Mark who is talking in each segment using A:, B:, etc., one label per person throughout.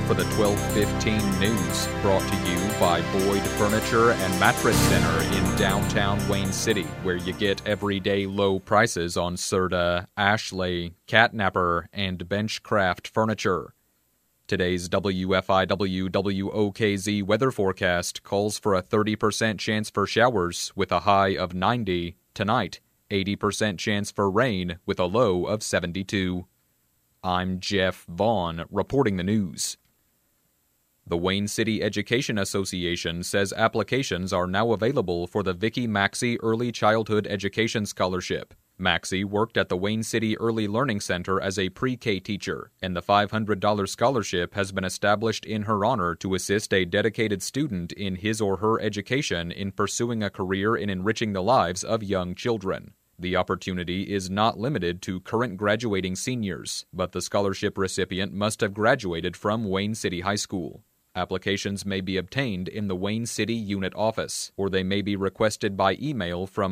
A: for the 12:15 news, brought to you by Boyd Furniture and Mattress Center in downtown Wayne City, where you get everyday low prices on Serta, Ashley, Catnapper, and Benchcraft furniture. Today's WFIW-WOKZ weather forecast calls for a 30% chance for showers with a high of 90. Tonight, 80% chance for rain with a low of 72. I'm Jeff Vaughn, reporting the news. The Wayne City Education Association says applications are now available for the Vicky Maxey Early Childhood Education Scholarship. Maxey worked at the Wayne City Early Learning Center as a pre-K teacher, and the $500 scholarship has been established in her honor to assist a dedicated student in his or her education in pursuing a career in enriching the lives of young children. The opportunity is not limited to current graduating seniors, but the scholarship recipient must have graduated from Wayne City High School. Applications may be obtained in the Wayne City Unit office, or they may be requested by email from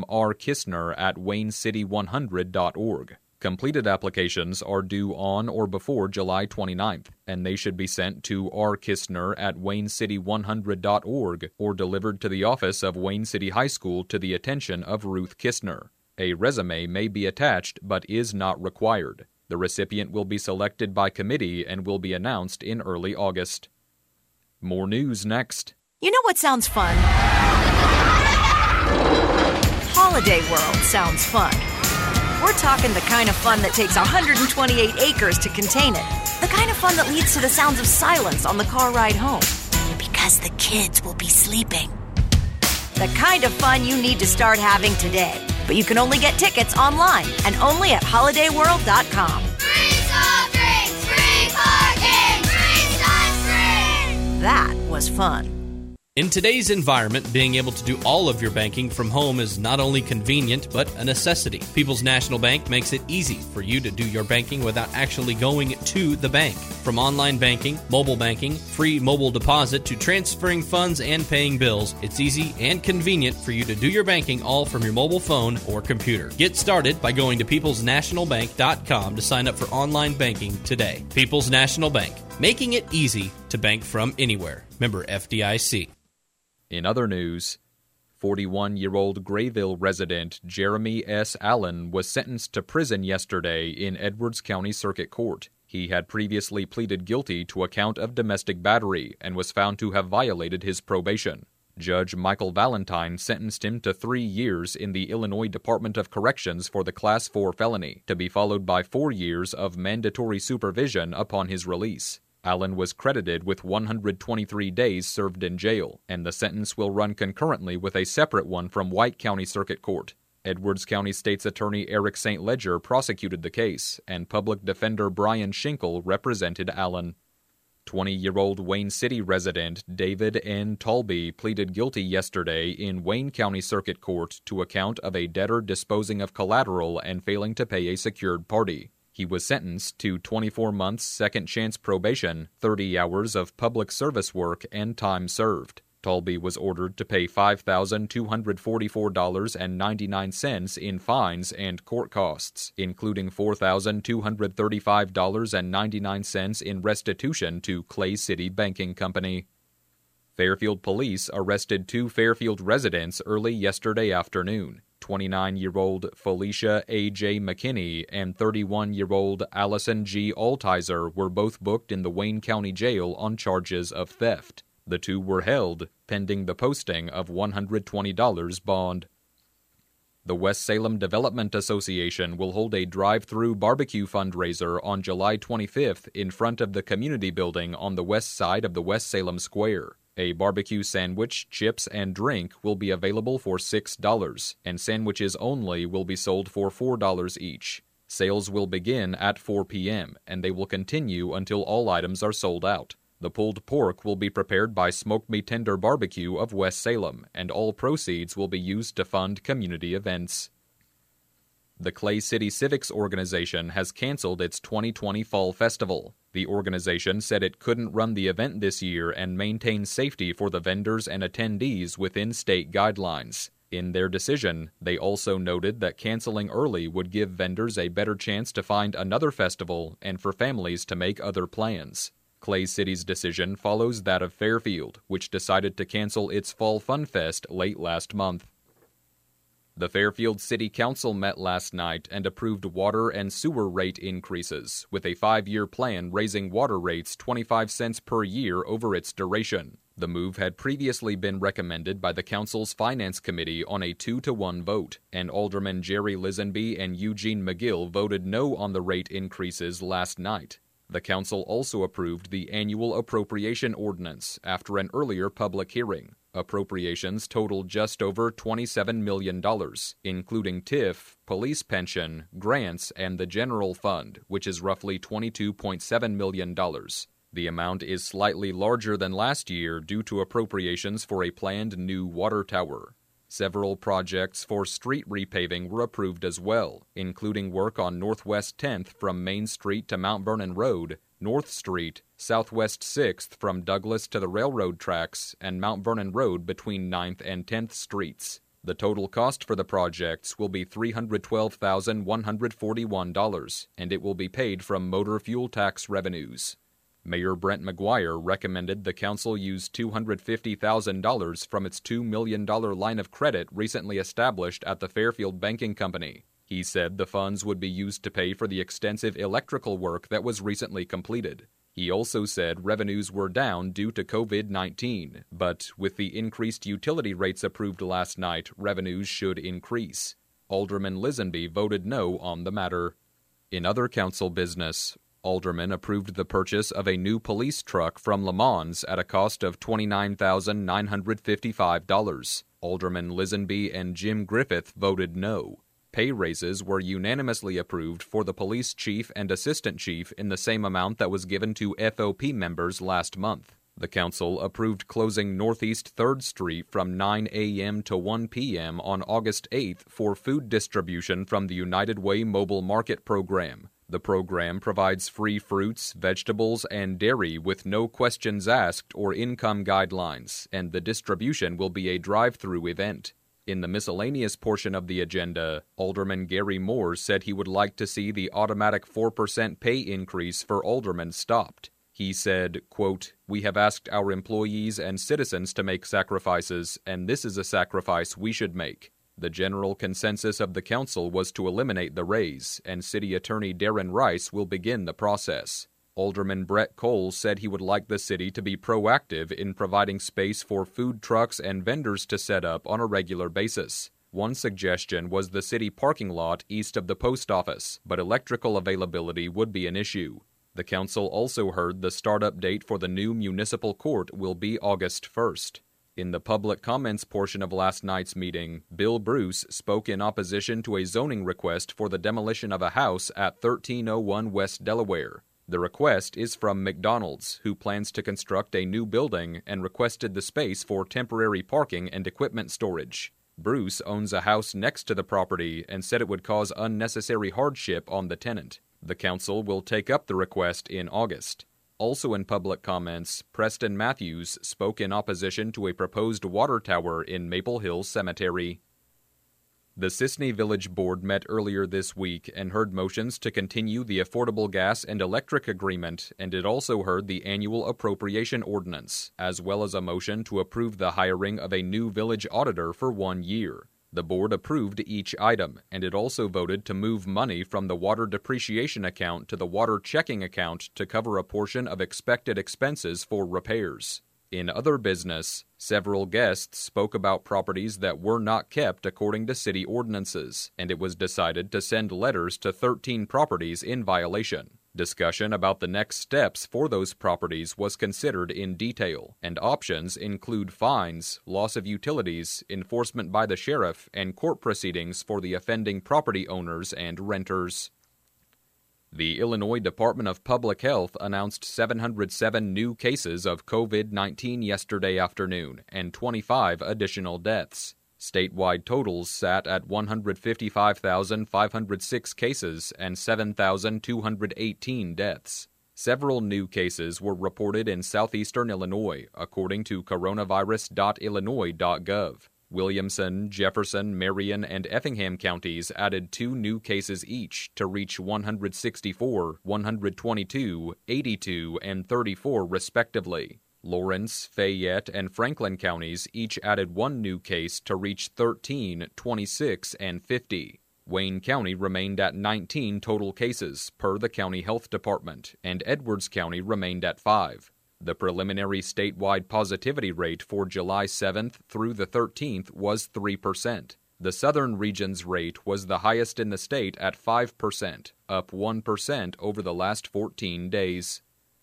A: rkistner@waynecity100.org. Completed applications are due on or before July 29th, and they should be sent to rkistner@waynecity100.org or delivered to the office of Wayne City High School to the attention of Ruth Kistner. A resume may be attached but is not required. The recipient will be selected by committee and will be announced in early August. More news next.
B: You know what sounds fun? Holiday World sounds fun. We're talking the kind of fun that takes 128 acres to contain it. The kind of fun that leads to the sounds of silence on the car ride home. Because the kids will be sleeping. The kind of fun you need to start having today. But you can only get tickets online and only at holidayworld.com.
C: Free soft drinks, free parking, free sunscreen!
B: That was fun.
D: In today's environment, being able to do all of your banking from home is not only convenient, but a necessity. People's National Bank makes it easy for you to do your banking without actually going to the bank. From online banking, mobile banking, free mobile deposit, to transferring funds and paying bills, it's easy and convenient for you to do your banking all from your mobile phone or computer. Get started by going to peoplesnationalbank.com to sign up for online banking today. People's National Bank, making it easy to bank from anywhere. Member FDIC.
A: In other news, 41-year-old Grayville resident Jeremy S. Allen was sentenced to prison yesterday in Edwards County Circuit Court. He had previously pleaded guilty to a count of domestic battery and was found to have violated his probation. Judge Michael Valentine sentenced him to 3 years in the Illinois Department of Corrections for the Class 4 felony, to be followed by 4 years of mandatory supervision upon his release. Allen was credited with 123 days served in jail, and the sentence will run concurrently with a separate one from White County Circuit Court. Edwards County State's Attorney Eric St. Ledger prosecuted the case, and Public Defender Brian Schinkel represented Allen. 20-year-old Wayne City resident David N. Talby pleaded guilty yesterday in Wayne County Circuit Court to a count of a debtor disposing of collateral and failing to pay a secured party. He was sentenced to 24 months second-chance probation, 30 hours of public service work, and time served. Talby was ordered to pay $5,244.99 in fines and court costs, including $4,235.99 in restitution to Clay City Banking Company. Fairfield police arrested 2 Fairfield residents early yesterday afternoon. 29-year-old Felicia A.J. McKinney and 31-year-old Allison G. Altizer were both booked in the Wayne County Jail on charges of theft. The 2 were held, pending the posting of $120 bond. The West Salem Development Association will hold a drive-through barbecue fundraiser on July 25th in front of the community building on the west side of the West Salem Square. A barbecue sandwich, chips, and drink will be available for $6, and sandwiches only will be sold for $4 each. Sales will begin at 4 p.m., and they will continue until all items are sold out. The pulled pork will be prepared by Smoke Me Tender Barbecue of West Salem, and all proceeds will be used to fund community events. The Clay City Civics Organization has canceled its 2020 Fall Festival. The organization said it couldn't run the event this year and maintain safety for the vendors and attendees within state guidelines. In their decision, they also noted that canceling early would give vendors a better chance to find another festival and for families to make other plans. Clay City's decision follows that of Fairfield, which decided to cancel its Fall Fun Fest late last month. The Fairfield City Council met last night and approved water and sewer rate increases, with a 5-year plan raising water rates 25 cents per year over its duration. The move had previously been recommended by the Council's Finance Committee on a 2-1 vote, and Alderman Jerry Lisenby and Eugene McGill voted no on the rate increases last night. The Council also approved the annual appropriation ordinance after an earlier public hearing. Appropriations totaled just over $27 million, including TIF, police pension, grants, and the general fund, which is roughly $22.7 million. The amount is slightly larger than last year due to appropriations for a planned new water tower. Several projects for street repaving were approved as well, including work on Northwest 10th from Main Street to Mount Vernon Road, North Street, Southwest 6th from Douglas to the railroad tracks, and Mount Vernon Road between 9th and 10th Streets. The total cost for the projects will be $312,141, and it will be paid from motor fuel tax revenues. Mayor Brent McGuire recommended the council use $250,000 from its $2 million line of credit recently established at the Fairfield Banking Company. He said the funds would be used to pay for the extensive electrical work that was recently completed. He also said revenues were down due to COVID-19, but with the increased utility rates approved last night, revenues should increase. Alderman Lisenby voted no on the matter. In other council business, Aldermen approved the purchase of a new police truck from Le Mans at a cost of $29,955. Alderman Lisenby and Jim Griffith voted no. Pay raises were unanimously approved for the police chief and assistant chief in the same amount that was given to FOP members last month. The council approved closing Northeast 3rd Street from 9 a.m. to 1 p.m. on August 8th for food distribution from the United Way Mobile Market program. The program provides free fruits, vegetables, and dairy with no questions asked or income guidelines, and the distribution will be a drive-through event. In the miscellaneous portion of the agenda, Alderman Gary Moore said he would like to see the automatic 4% pay increase for aldermen stopped. He said, quote, "We have asked our employees and citizens to make sacrifices, and this is a sacrifice we should make." The general consensus of the council was to eliminate the raise, and City Attorney Darren Rice will begin the process. Alderman Brett Cole said he would like the city to be proactive in providing space for food trucks and vendors to set up on a regular basis. One suggestion was the city parking lot east of the post office, but electrical availability would be an issue. The council also heard the startup date for the new municipal court will be August 1st. In the public comments portion of last night's meeting, Bill Bruce spoke in opposition to a zoning request for the demolition of a house at 1301 West Delaware. The request is from McDonald's, who plans to construct a new building and requested the space for temporary parking and equipment storage. Bruce owns a house next to the property and said it would cause unnecessary hardship on the tenant. The council will take up the request in August. Also in public comments, Preston Matthews spoke in opposition to a proposed water tower in Maple Hill Cemetery. The Sisney Village Board met earlier this week and heard motions to continue the Affordable Gas and Electric Agreement, and it also heard the annual appropriation ordinance, as well as a motion to approve the hiring of a new village auditor for 1 year. The board approved each item, and it also voted to move money from the water depreciation account to the water checking account to cover a portion of expected expenses for repairs. In other business, several guests spoke about properties that were not kept according to city ordinances, and it was decided to send letters to 13 properties in violation. Discussion about the next steps for those properties was considered in detail, and options include fines, loss of utilities, enforcement by the sheriff, and court proceedings for the offending property owners and renters. The Illinois Department of Public Health announced 707 new cases of COVID-19 yesterday afternoon and 25 additional deaths. Statewide totals sat at 155,506 cases and 7,218 deaths. Several new cases were reported in southeastern Illinois, according to coronavirus.illinois.gov. Williamson, Jefferson, Marion, and Effingham counties added 2 new cases each to reach 164, 122, 82, and 34 respectively. Lawrence, Fayette, and Franklin counties each added 1 new case to reach 13, 26, and 50. Wayne County remained at 19 total cases per the county health department, and Edwards County remained at 5. The preliminary statewide positivity rate for July 7th through the 13th was 3%. The southern region's rate was the highest in the state at 5%, up 1% over the last 14 days.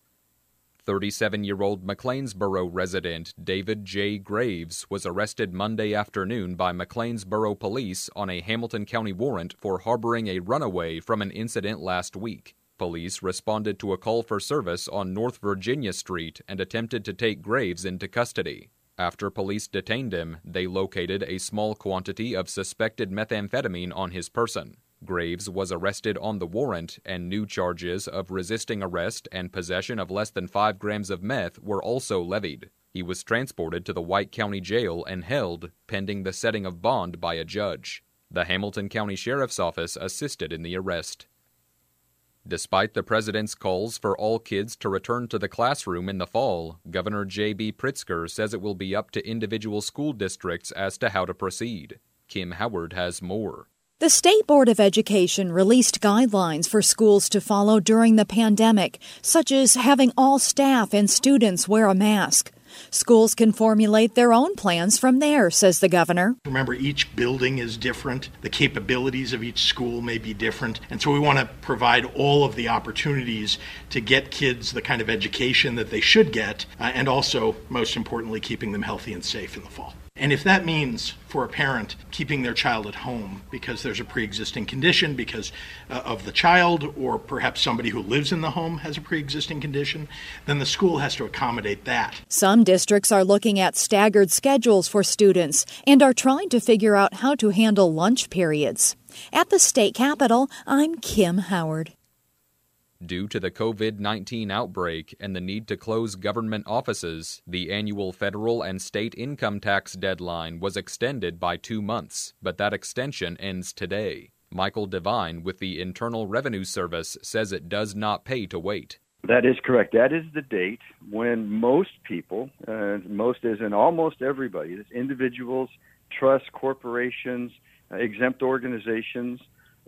A: 37-year-old McLeansboro resident David J. Graves was arrested Monday afternoon by McLeansboro police on a Hamilton County warrant for harboring a runaway from an incident last week. Police responded to a call for service on North Virginia Street and attempted to take Graves into custody. After police detained him, they located a small quantity of suspected methamphetamine on his person. Graves was arrested on the warrant, and new charges of resisting arrest and possession of less than 5 grams of meth were also levied. He was transported to the White County Jail and held, pending the setting of bond by a judge. The Hamilton County Sheriff's Office assisted in the arrest. Despite the president's calls for all kids to return to the classroom in the fall, Governor J.B. Pritzker says it will be up to individual school districts as to how to proceed. Kim Howard has more.
E: The State Board of Education released guidelines for schools to follow during the pandemic, such as having all staff and students wear a mask. Schools can formulate their own plans from there, says the governor.
F: Remember, each building is different. The capabilities of each school may be different. And so we want to provide all of the opportunities to get kids the kind of education that they should get, and also, most importantly, keeping them healthy and safe in the fall. And if that means for a parent keeping their child at home because there's a pre-existing condition because of the child, or perhaps somebody who lives in the home has a pre-existing condition, then the school has to accommodate that.
E: Some districts are looking at staggered schedules for students and are trying to figure out how to handle lunch periods. At the state capitol, I'm Kim Howard.
A: Due to the COVID-19 outbreak and the need to close government offices, the annual federal and state income tax deadline was extended by 2 months, but that extension ends today. Michael Devine with the Internal Revenue Service says it does not pay to wait.
G: That is correct. That is the date when most people, most as in almost everybody, that's individuals, trusts, corporations, exempt organizations,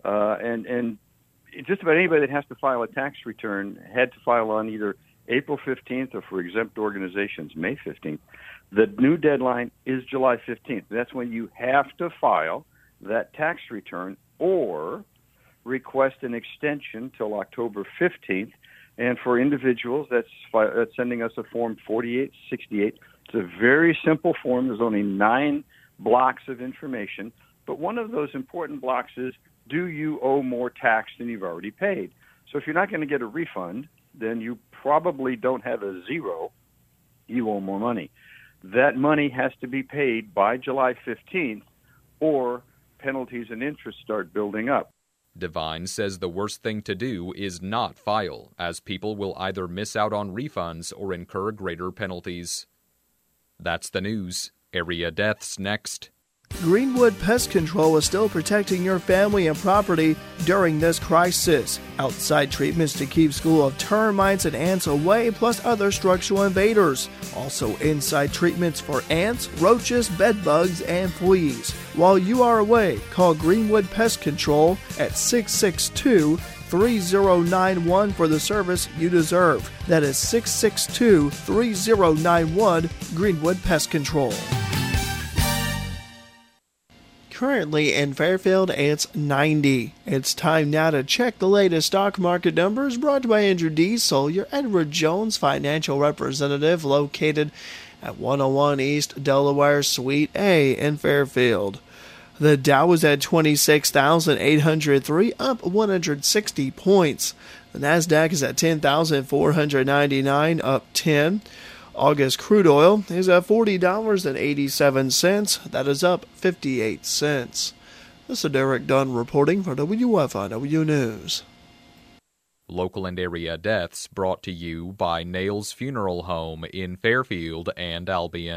G: and just about anybody that has to file a tax return had to file on either April 15th or, for exempt organizations, May 15th. The new deadline is July 15th. That's when you have to file that tax return or request an extension till October 15th. And for individuals, that's sending us a Form 4868. It's a very simple form. There's only 9 blocks of information. But one of those important blocks is, do you owe more tax than you've already paid? So if you're not going to get a refund, then you probably don't have a zero. You owe more money. That money has to be paid by July 15th, or penalties and interest start building up.
A: Devine says the worst thing to do is not file, as people will either miss out on refunds or incur greater penalties. That's the news. Area deaths next.
H: Greenwood Pest Control is still protecting your family and property during this crisis. Outside treatments to keep school of termites and ants away, plus other structural invaders. Also inside treatments for ants, roaches, bed bugs, and fleas. While you are away, call Greenwood Pest Control at 662-3091 for the service you deserve. That is 662-3091, Greenwood Pest Control. Currently in Fairfield, it's 90. It's time now to check the latest stock market numbers, brought to you by Andrew Diesel, your Edward Jones financial representative, located at 101 East Delaware Suite A in Fairfield. The Dow was at 26,803, up 160 points. The Nasdaq is at 10,499, up 10. August crude oil is at $40.87. That is up 58 cents. This is Derek Dunn reporting for WFIW News.
A: Local and area deaths brought to you by Nails Funeral Home in Fairfield and Albion.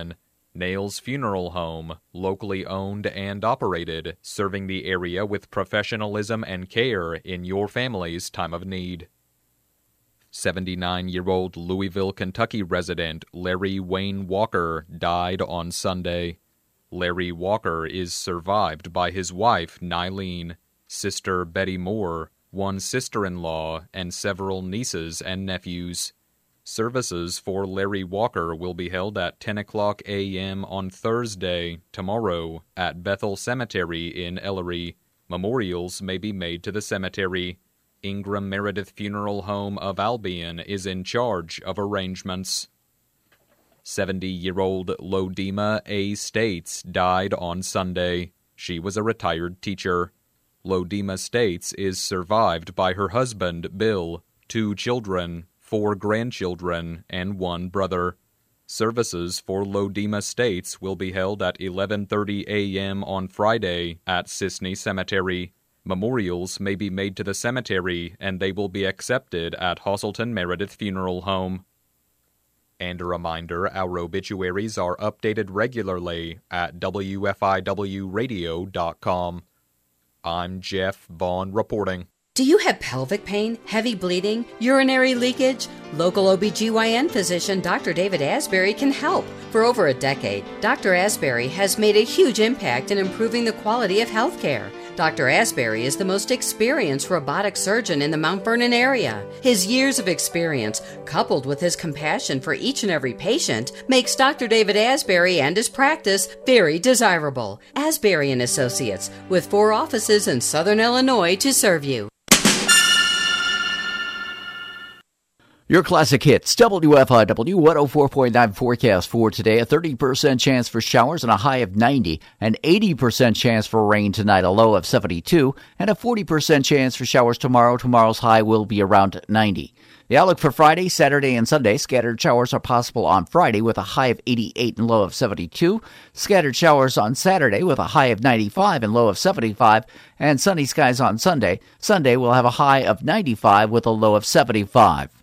A: Nails Funeral Home, locally owned and operated, serving the area with professionalism and care in your family's time of need. 79-year-old Louisville, Kentucky resident Larry Wayne Walker died on Sunday. Larry Walker is survived by his wife, Nylene, sister Betty Moore, one sister-in-law, and several nieces and nephews. Services for Larry Walker will be held at 10 o'clock a.m. on Thursday, tomorrow, at Bethel Cemetery in Ellery. Memorials may be made to the cemetery. Ingram Meredith Funeral Home of Albion is in charge of arrangements. 70-year-old Lodima A. States died on Sunday. She was a retired teacher. Lodima States is survived by her husband, Bill, 2 children, 4 grandchildren, and 1 brother. Services for Lodima States will be held at 11:30 a.m. on Friday at Sisney Cemetery. Memorials may be made to the cemetery, and they will be accepted at Hosselton Meredith Funeral Home. And a reminder, our obituaries are updated regularly at WFIWradio.com. I'm Jeff Vaughn reporting.
I: Do you have pelvic pain, heavy bleeding, urinary leakage? Local OBGYN physician Dr. David Asbury can help. For over a decade, Dr. Asbury has made a huge impact in improving the quality of health care. Dr. Asbury is the most experienced robotic surgeon in the Mount Vernon area. His years of experience, coupled with his compassion for each and every patient, makes Dr. David Asbury and his practice very desirable. Asbury & Associates, with 4 offices in Southern Illinois to serve you.
J: Your classic hits, WFIW 104.9 forecast for today. A 30% chance for showers and a high of 90. An 80% chance for rain tonight, a low of 72. And a 40% chance for showers tomorrow. Tomorrow's high will be around 90. The outlook for Friday, Saturday, and Sunday. Scattered showers are possible on Friday with a high of 88 and low of 72. Scattered showers on Saturday with a high of 95 and low of 75. And sunny skies on Sunday. Sunday will have a high of 95 with a low of 75.